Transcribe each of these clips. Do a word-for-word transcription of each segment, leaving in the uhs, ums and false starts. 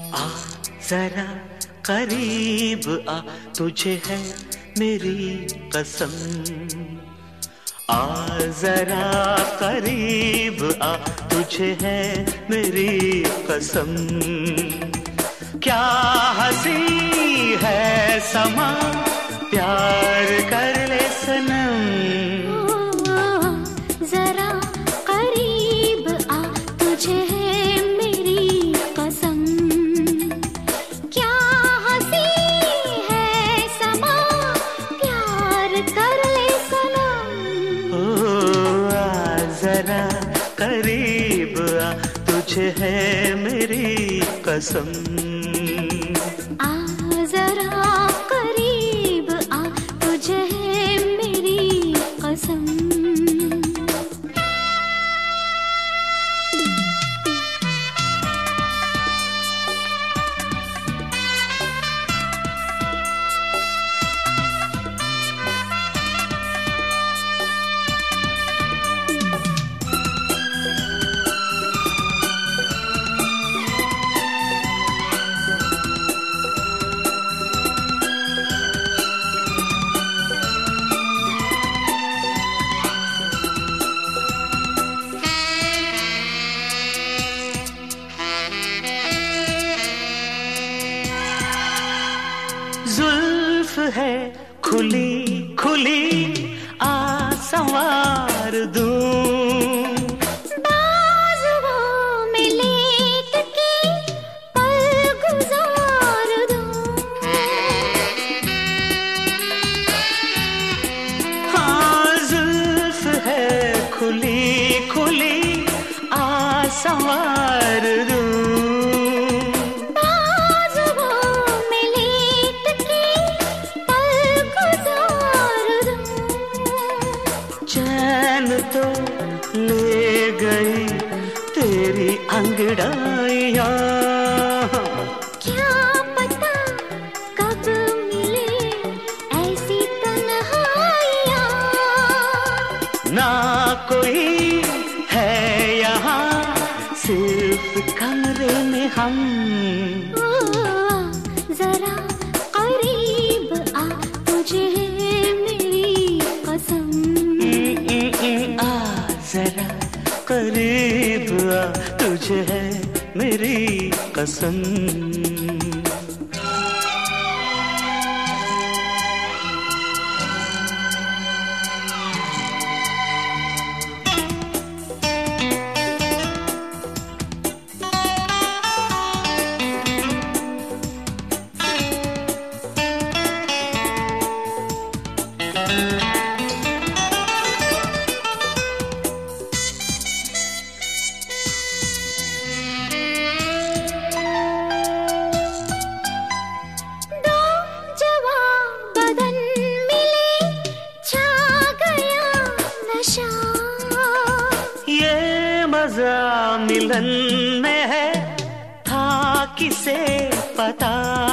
आ जरा करीब आ, तुझे है मेरी कसम। आ जरा करीब आ, तुझे है मेरी कसम। क्या हंसी है समा, प्यार कर ले सनम। जरा करीब आ, तुझे है मेरी कसम। क्या हंसी है समा, प्यार कर ले सनम। ओ आ जरा करीब आ, तुझे है मेरी कसम। आ जरा करीब आ, तुझे है मेरी कसम। जुल्फ है खुली खुली, आ संवार दूं। बाजुओं में लेट के पल गुजार दूं। हाँ जुल्फ है खुली खुली, आ संवार दूं। चैन तो ले गई तेरी अंगड़ाइयाँ। क्या पता कब मिले ऐसी तन्हाइयाँ। ना कोई है यहाँ, सिर्फ कमरे में हम। ओ, जरा करीब आ, तुझे है मेरी कसम। आ जरा करीब आ, तुझे है मेरी कसम। ये मजा मिलन में है, था किसे पता।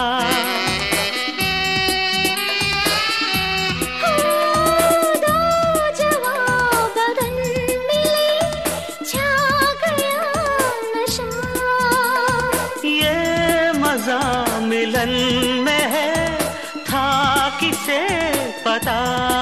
दो जवां बदन मिले, छा गया नशा। ये मजा मिलन में है, था किसे पता।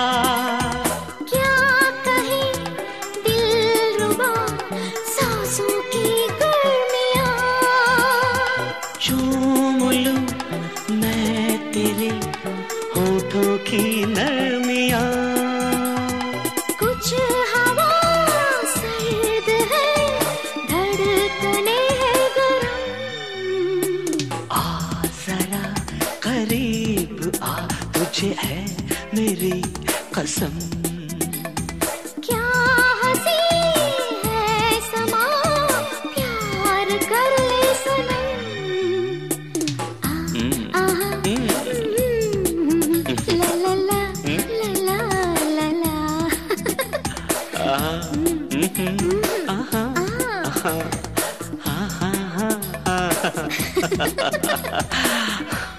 चूम लूं मैं तेरे होठों की नरमियाँ। कुछ हवा सर्द है, धड़कने है गरम। आ जरा करीब आ, तुझे है मेरी कसम। क्या हंसी है समा, प्यार कर ले सनम। Ah, ah, ah, ah, ah.